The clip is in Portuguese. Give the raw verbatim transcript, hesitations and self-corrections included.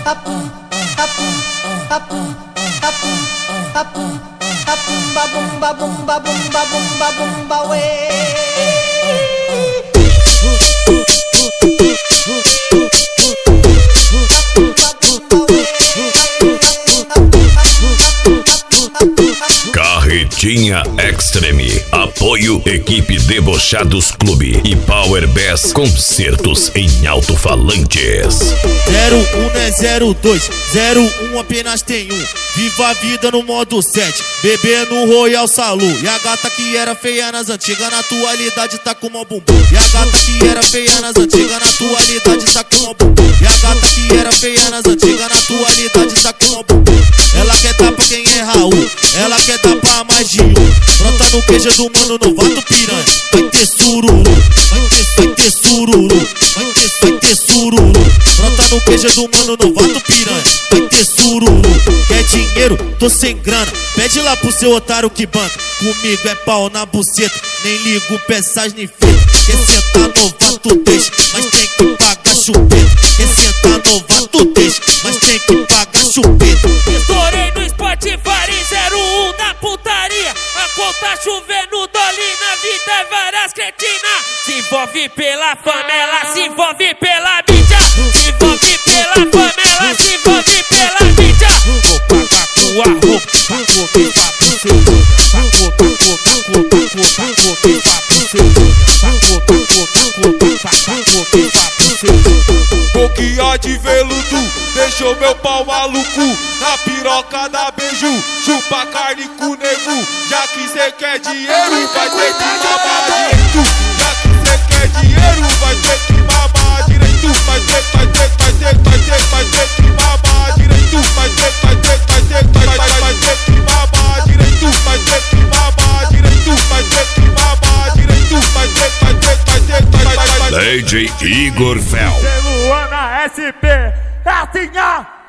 Bumba bumba bumba bumba bumba ué. Carretinha Extreme. Apoio Equipe Debochados Clube e Power Bass Concertos em alto-falantes. Zero um não é zero dois, zero um apenas tem um. Viva a vida no modo sete, bebê no Royal Saloon. E a gata que era feia nas antigas, na atualidade tá com mó bumbum. E a gata que era feia nas antigas, na atualidade tá com mó bumbum. E a gata que era feia nas antigas, na atualidade tá com mó bumbum. Ela quer dar pra quem é Raul, ela quer dar pra mais de um. Brota no queijo do mano novato piranha. Vai ter sururu, vai ter, vai ter sururu, vai ter, vai ter sururu. Brota no queijo do mano novato piranha. Vai ter sururu. Quer dinheiro? Tô sem grana. Pede lá pro seu otário que banca. Comigo é pau na buceta, nem ligo peças nem fita. Quer sentar novato deixa, mas tem que pagar chupeta. Quer sentar novato deixa, mas tem que pagar chupeta. Estourei no Spotify em zero um da putaria. A conta chovendo, dole na vida é várias cretinas. Se envolve pela fama, ela se envolve pela mídia. Se envolve pela fama, ela se envolve pela mídia. Vou pagar tua roupa pra comer papo. Pra comer, pra comer, pra comer, pra comer papo. Pra comer, pra comer papo. Boquinha de veludo, deixou meu pau maluco. Na piroca da beijo, chupa carne com nego. Já que cê quer dinheiro, vai ter que mamar direito. Já que cê quer dinheiro, vai ter que mamar direito. Vai ter, vai ter, vai ter, vai ter, vai ter que mamar direito. Vai ter, vai ter, vai ter, vai ter, vai ter que mamar direito. Vai ter que mamar direito. Vai ter que mamar direito. Vai ter, vai ter, vai ter, vai ter, vai ter. D J Igor Fel. Luana S P, é assim, ó.